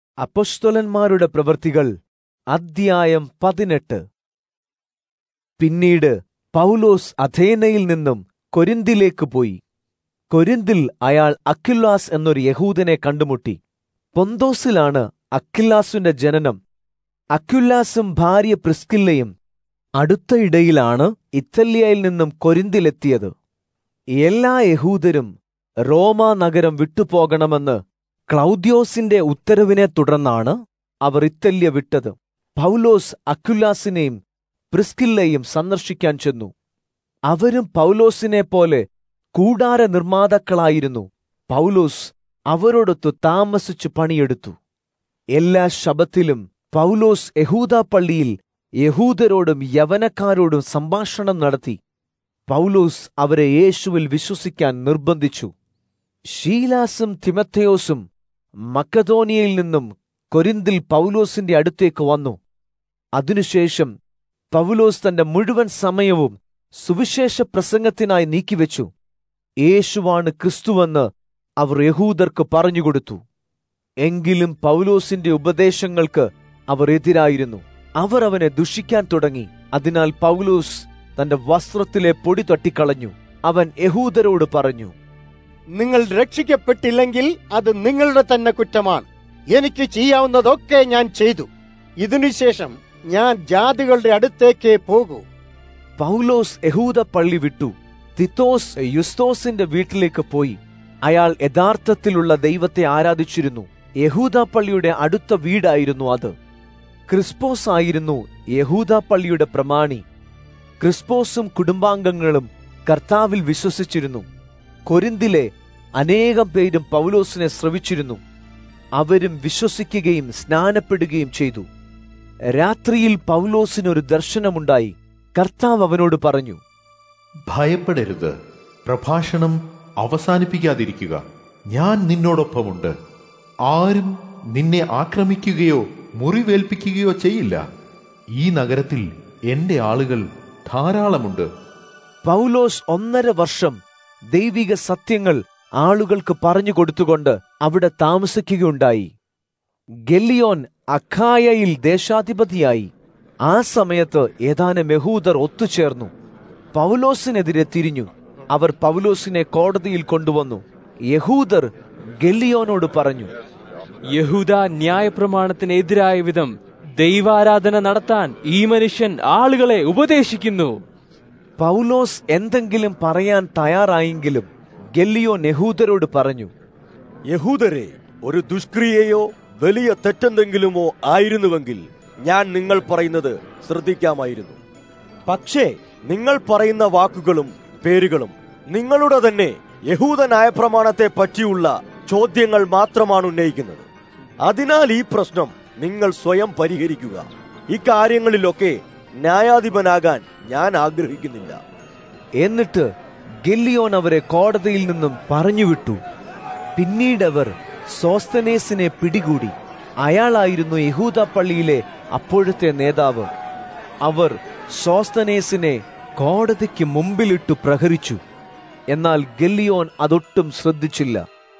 അപ്പൊസ്തലന്മാരുടെ പ്രവൃത്തികൾ അധ്യായം 18. പിന്നീട് പൗലോസ് അഥേനയിൽ നിന്നും കൊരിന്തിലേക്ക് പോയി. കൊരിന്തിൽ അയാൾ അക്വിലാസ് എന്നൊരു യഹൂദനെ കണ്ടുമുട്ടി. പൊന്തോസിലാണ് അക്വിലാസിന്റെ ജനനം. അക്വിലാസും ഭാര്യ പ്രിസ്കില്ലയും അടുത്തയിടയിലാണ് ഇത്തല്യയിൽ നിന്നും കൊരിന്തിലെത്തിയത്. എല്ലാ യഹൂദരും റോമാ നഗരം വിട്ടുപോകണമെന്ന് ക്ലൗദ്യോസിന്റെ ഉത്തരവിനെ തുടർന്നാണ് അവർ ഇത്തല്യ വിട്ടത്. പൗലോസ് അക്വിലാസിനെയും പ്രിസ്കില്ലയും സന്ദർശിക്കാൻ ചെന്നു. അവരും പൗലോസിനെ പോലെ കൂടാര നിർമ്മാതാക്കളായിരുന്നു. പൗലോസ് അവരോടൊത്തു താമസിച്ചു പണിയെടുത്തു. എല്ലാ ശബ്ബത്തിലും പൗലോസ് യഹൂദാ പള്ളിയിൽ യഹൂദരോടും യവനക്കാരോടും സംഭാഷണം നടത്തി. പൗലോസ് അവരെ യേശുവിൽ വിശ്വസിക്കാൻ നിർബന്ധിച്ചു. ശീലാസും തിമോഥെയോസും മക്കെദോനിയയിൽ നിന്നും കൊരിന്തിൽ പൗലോസിന്റെ അടുത്തേക്ക് വന്നു. അതിനുശേഷം പൗലോസ് തന്റെ മുഴുവൻ സമയവും സുവിശേഷ പ്രസംഗത്തിനായി നീക്കിവെച്ചു. യേശുവാണ് ക്രിസ്തുവെന്ന് അവർ യഹൂദർക്ക് പറഞ്ഞുകൊടുത്തു. എങ്കിലും പൗലോസിന്റെ ഉപദേശങ്ങൾക്ക് അവർ എതിരായിരുന്നു. അവർ അവനെ ദുഷിക്കാൻ തുടങ്ങി. അതിനാൽ പൗലോസ് തന്റെ വസ്ത്രത്തിലെ പൊടി തട്ടിക്കളഞ്ഞു. അവൻ യഹൂദരോട് പറഞ്ഞു, നിങ്ങൾ രക്ഷിക്കപ്പെട്ടില്ലെങ്കിൽ അത് നിങ്ങളുടെ തന്നെ കുറ്റമാണ്. എനിക്ക് ചെയ്യാവുന്നതൊക്കെ ഞാൻ ചെയ്തു. ഇതിനുശേഷം ഞാൻ ജാതികളുടെ അടുത്തേക്ക് പോകൂ. പൗലോസ് യഹൂദ പള്ളി വിട്ടു തിത്തോസ് യുസ്തോസിന്റെ വീട്ടിലേക്ക് പോയി. അയാൾ യഥാർത്ഥത്തിലുള്ള ദൈവത്തെ ആരാധിച്ചിരുന്നു. യഹൂദ പള്ളിയുടെ അടുത്ത വീടായിരുന്നു അത്. ക്രിസ്പോസ് ആയിരുന്നു യഹൂദ പള്ളിയുടെ പ്രമാണി. ക്രിസ്പോസും കുടുംബാംഗങ്ങളും കർത്താവിൽ വിശ്വസിച്ചിരുന്നു. കൊരിന്തിലെ അനേകം പേരും പൗലോസിനെ ശ്രവിച്ചിരുന്നു. അവരും വിശ്വസിക്കുകയും സ്നാനപ്പെടുകയും ചെയ്തു. രാത്രിയിൽ പൗലോസിനൊരു ദർശനമുണ്ടായി. കർത്താവ് അവനോട് പറഞ്ഞു, ഭയപ്പെടരുത്, പ്രഭാഷണം അവസാനിപ്പിക്കാതിരിക്കുക. ഞാൻ നിന്നോടൊപ്പമുണ്ട്. ആരും നിന്നെ ആക്രമിക്കുകയോ മുറിവേൽപ്പിക്കുകയോ ചെയ്യില്ല. ഈ നഗരത്തിൽ എന്റെ ആളുകൾ ധാരാളമുണ്ട്. പൗലോസ് 1.5 വർഷം ദൈവിക സത്യങ്ങൾ ആളുകൾക്ക് പറഞ്ഞു കൊടുത്തുകൊണ്ട് അവിടെ താമസിക്കുകയുണ്ടായി. ഗല്ലിയോൻ അഖായയിൽ ദേശാധിപതിയായി. ആ സമയത്ത് ഏതാനും യഹൂദർ ഒത്തുചേർന്നു പൗലോസിനെതിരെ തിരിഞ്ഞു. അവർ പൗലോസിനെ കോടതിയിൽ കൊണ്ടുവന്നു. യഹൂദർ ഗല്ലിയോനോട് പറഞ്ഞു, യഹൂദ ന്യായപ്രമാണത്തിനെതിരായ വിധം ദൈവാരാധന നടത്താൻ ഈ മനുഷ്യൻ ആളുകളെ ഉപദേശിക്കുന്നു. പൗലോസ് എന്തെങ്കിലും പറയാൻ തയ്യാറായെങ്കിലും ഗല്ലിയോൻ യഹൂദരോട് പറഞ്ഞു, യഹൂദരെ, ഒരു ദുഷ്ക്രിയയോ വലിയ തെറ്റെന്തെങ്കിലുമോ ആയിരുന്നുവെങ്കിൽ ഞാൻ നിങ്ങൾ പറയുന്നത് ശ്രദ്ധിക്കാമായിരുന്നു. പക്ഷേ നിങ്ങൾ പറയുന്ന വാക്കുകളും പേരുകളും നിങ്ങളുടെ തന്നെ യഹൂദ ന്യായപ്രമാണത്തെ പറ്റിയുള്ള ചോദ്യങ്ങൾ മാത്രമാണ് ഉന്നയിക്കുന്നത്. അതിനാൽ ഈ പ്രശ്നം നിങ്ങൾ സ്വയം പരിഹരിക്കുക. ഇക്കാര്യങ്ങളിലൊക്കെ ന്യായാധിപനാകാൻ ഞാൻ ആഗ്രഹിക്കുന്നില്ല. എന്നിട്ട് ഗല്ലിയോൻ അവരെ കോടതിയിൽ നിന്നും പറഞ്ഞുവിട്ടു. പിന്നീടവർ സോസ്തനേസിനെ പിടികൂടി. അയാളായിരുന്നു യഹൂദ പള്ളിയിലെ അപ്പോഴത്തെ നേതാവ്. അവർ സോസ്തനേസിനെ കോടതിക്ക് മുമ്പിലിട്ടു പ്രഹരിച്ചു. എന്നാൽ ഗല്ലിയോൻ അതൊട്ടും ശ്രദ്ധിച്ചില്ല.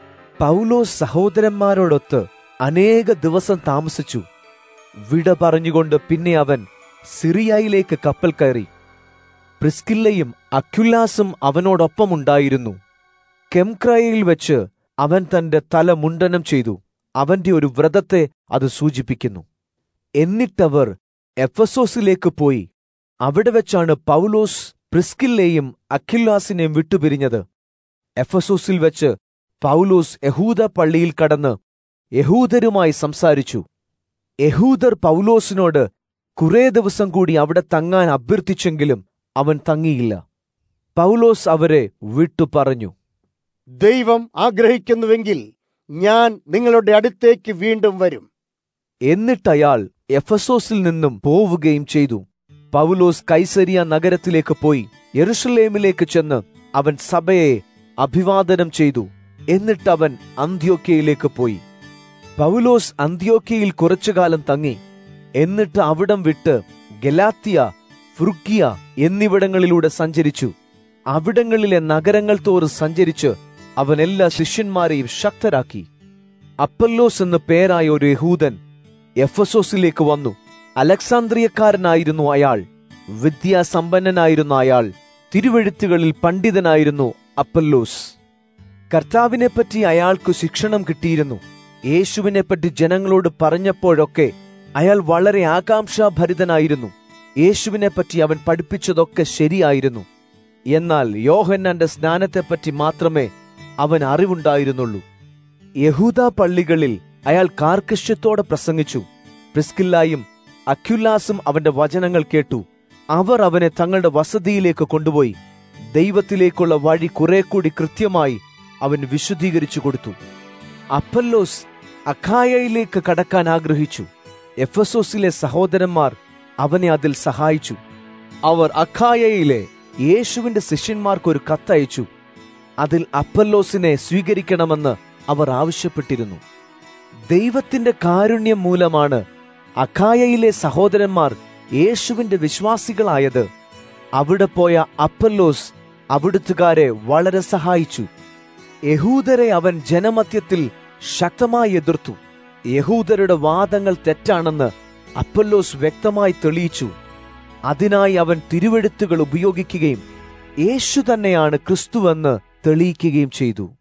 പൗലോസ് സഹോദരന്മാരോടൊത്ത് അനേക ദിവസം താമസിച്ചു. വിട പറഞ്ഞുകൊണ്ട് പിന്നെ അവൻ സിറിയയിലേക്ക് കപ്പൽ കയറി. പ്രിസ്കില്ലയും അക്വിലാസും അവനോടൊപ്പമുണ്ടായിരുന്നു. കെംക്രയയിൽ വെച്ച് അവൻ തന്റെ തല മുണ്ഡനം ചെയ്തു. അവന്റെ ഒരു വ്രതത്തെ അത് സൂചിപ്പിക്കുന്നു. എന്നിട്ടവർ എഫെസോസിലേക്ക് പോയി. അവിടെ വെച്ചാണ് പൗലോസ് പ്രിസ്കില്ലയും അക്വിലാസിനെയും വിട്ടുപിരിഞ്ഞത്. എഫെസോസിൽ വെച്ച് പൗലോസ് യഹൂദ പള്ളിയിൽ കടന്ന് യഹൂദരുമായി സംസാരിച്ചു. യഹൂദർ പൗലോസിനോട് കുറെ ദിവസം കൂടി അവിടെ തങ്ങാൻ അഭ്യർത്ഥിച്ചെങ്കിലും അവൻ തങ്ങിയില്ല. പൗലോസ് അവരെ വിട്ടു പറഞ്ഞു, ദൈവം ആഗ്രഹിക്കുന്നുവെങ്കിൽ ഞാൻ നിങ്ങളുടെ അടുത്തേക്ക് വീണ്ടും വരും. എന്നിട്ടയാൾ എഫെസോസിൽ നിന്നും പോവുകയും ചെയ്തു. പൗലോസ് കൈസരിയ നഗരത്തിലേക്ക് പോയി. യെരുശലേമിലേക്ക് ചെന്ന് അവൻ സഭയെ അഭിവാദനം ചെയ്തു. എന്നിട്ടവൻ അന്ത്യോക്യയിലേക്ക് പോയി. പൗലോസ് അന്ത്യോക്യയിൽ കുറച്ചുകാലം തങ്ങി. എന്നിട്ട് അവിടം വിട്ട് ഗലാത്യ, ഫ്രുഗ്യ എന്നിവിടങ്ങളിലൂടെ സഞ്ചരിച്ചു. അവിടങ്ങളിലെ നഗരങ്ങൾ തോറും സഞ്ചരിച്ച് അവൻ എല്ലാ ശിഷ്യന്മാരെയും ശക്തരാക്കി. അപ്പല്ലോസ് എന്ന് പേരായ ഒരു യഹൂദൻ എഫെസോസിലേക്ക് വന്നു. അലക്സാന്ദ്രിയക്കാരനായിരുന്നു അയാൾ. വിദ്യാസമ്പന്നനായിരുന്ന അയാൾ. തിരുവെഴുത്തുകളിൽ പണ്ഡിതനായിരുന്നു അപ്പല്ലോസ്. കർത്താവിനെപ്പറ്റി അയാൾക്ക് ശിക്ഷണം കിട്ടിയിരുന്നു. യേശുവിനെപ്പറ്റി ജനങ്ങളോട് പറഞ്ഞപ്പോഴൊക്കെ അയാൾ വളരെ ആകാംക്ഷാഭരിതനായിരുന്നു. യേശുവിനെപ്പറ്റി അവൻ പഠിപ്പിച്ചതൊക്കെ ശരിയായിരുന്നു. എന്നാൽ യോഹന്നാന്റെ സ്നാനത്തെപ്പറ്റി മാത്രമേ അവൻ അറിവുണ്ടായിരുന്നുള്ളൂ. യഹൂദ പള്ളികളിൽ അയാൾ കാർക്കശ്യത്തോടെ പ്രസംഗിച്ചു. പ്രിസ്കില്ലായും അക്യുലാസും അവന്റെ വചനങ്ങൾ കേട്ടു. അവർ അവനെ തങ്ങളുടെ വസതിയിലേക്ക് കൊണ്ടുപോയി ദൈവത്തിലേക്കുള്ള വഴി കുറെ കൂടി കൃത്യമായി അവൻ വിശുദ്ധീകരിച്ചു കൊടുത്തു. അപ്പല്ലോസ് അഖായയിലേക്ക് കടക്കാൻ ആഗ്രഹിച്ചു. എഫെസോസിലെ സഹോദരന്മാർ അവനെ അതിൽ സഹായിച്ചു. അവർ അഖായയിലെ യേശുവിന്റെ ശിഷ്യന്മാർക്കൊരു കത്തയച്ചു. അതിൽ അപ്പല്ലോസിനെ സ്വീകരിക്കണമെന്ന് അവർ ആവശ്യപ്പെട്ടിരുന്നു. ദൈവത്തിന്റെ കാരുണ്യം മൂലമാണ് അഖായയിലെ സഹോദരന്മാർ യേശുവിന്റെ വിശ്വാസികളായത്. അവിടെ പോയ അപ്പല്ലോസ് അവിടുത്തുകാരെ വളരെ സഹായിച്ചു. യഹൂദരെ അവൻ ജനമധ്യത്തിൽ ശക്തമായി എതിർത്തു. യഹൂദരുടെ വാദങ്ങൾ തെറ്റാണെന്ന് അപ്പല്ലോസ് വ്യക്തമായി തെളിയിച്ചു. അതിനായി അവൻ തിരുവെഴുത്തുകൾ ഉപയോഗിക്കുകയും യേശു തന്നെയാണ് ക്രിസ്തുവെന്ന് തെളിയിക്കുകയും ചെയ്തു.